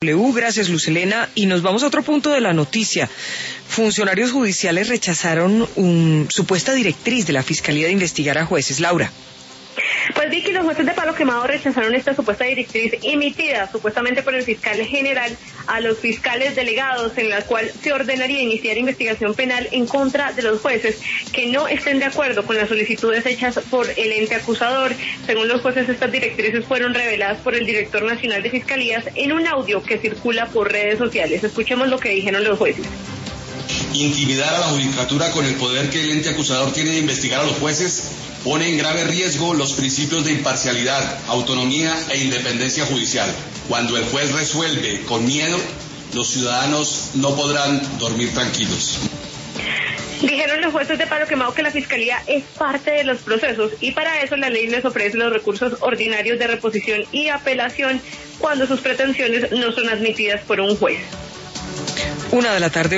Gracias, Lucelena. Y nos vamos a otro punto de la noticia. Funcionarios judiciales rechazaron una supuesta directriz de la Fiscalía de investigar a jueces. Laura. Pues Vicky, los jueces de Palo Quemado rechazaron esta supuesta directriz emitida supuestamente por el fiscal general a los fiscales delegados, en la cual se ordenaría iniciar investigación penal en contra de los jueces que no estén de acuerdo con las solicitudes hechas por el ente acusador. Según los jueces, estas directrices fueron reveladas por el director nacional de fiscalías en un audio que circula por redes sociales. Escuchemos lo que dijeron los jueces. Intimidar a la judicatura con el poder que el ente acusador tiene de investigar a los jueces pone en grave riesgo los principios de imparcialidad, autonomía e independencia judicial. Cuando el juez resuelve con miedo, los ciudadanos no podrán dormir tranquilos. Dijeron los jueces de Palo Quemado que la Fiscalía es parte de los procesos y para eso la ley les ofrece los recursos ordinarios de reposición y apelación cuando sus pretensiones no son admitidas por un juez. 1:00 p.m.